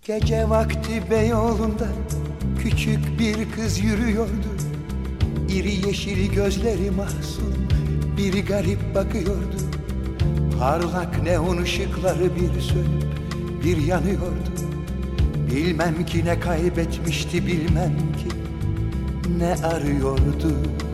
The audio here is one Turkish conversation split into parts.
Gece vakti Beyoğlu'nda küçük bir kız yürüyordu. İri yeşil gözleri mahzun, bir garip bakıyordu. Parlak neon ışıkları bir sönüp bir yanıyordu. Bilmem ki ne kaybetmişti, bilmem ki ne arıyordu.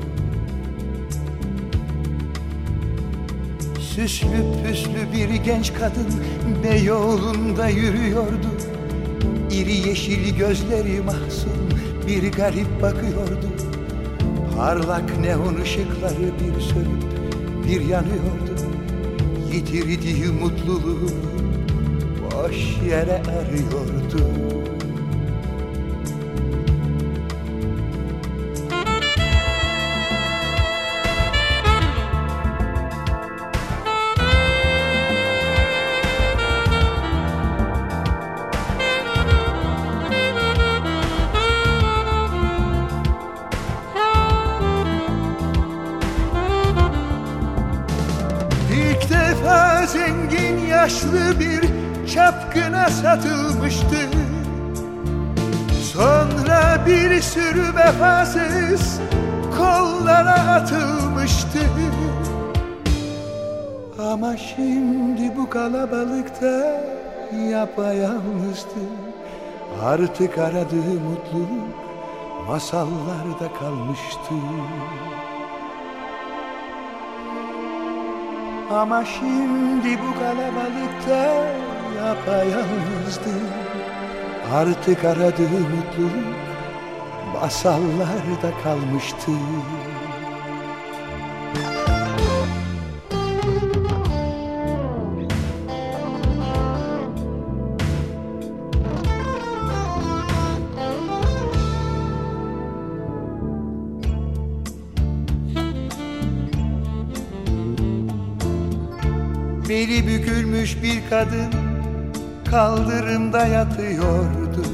Süslü püslü bir genç kadın Beyoğlu'nda yürüyordu. İri yeşil gözleri mahzun, bir garip bakıyordu. Parlak neon ışıkları bir sönüp bir yanıyordu. Yitirdiği mutluluğu boş yere arıyordu. İlk defa zengin yaşlı bir çapkına satılmıştı. Sonra bir sürü vefasız kollara atılmıştı. Ama şimdi bu kalabalıkta yapayalnızdı. Artık aradığı mutluluk masallarda kalmıştı. Ama şimdi bu kalabalıkta yapayalnızdı. Artık aradığı mutluluk masallarda kalmıştı. Beli bükülmüş bir kadın kaldırımda yatıyordu.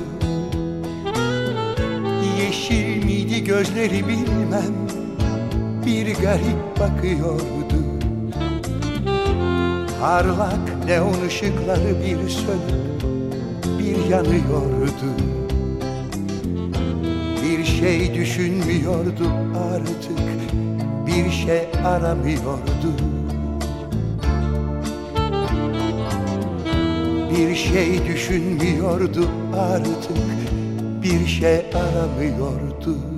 Yeşil miydi gözleri bilmem, bir garip bakıyordu. Parlak neon ışıkları bir sönüp bir yanıyordu. Bir şey düşünmüyordu artık, bir şey aramıyordu. Bir şey düşünmüyordu artık, bir şey aramıyordu.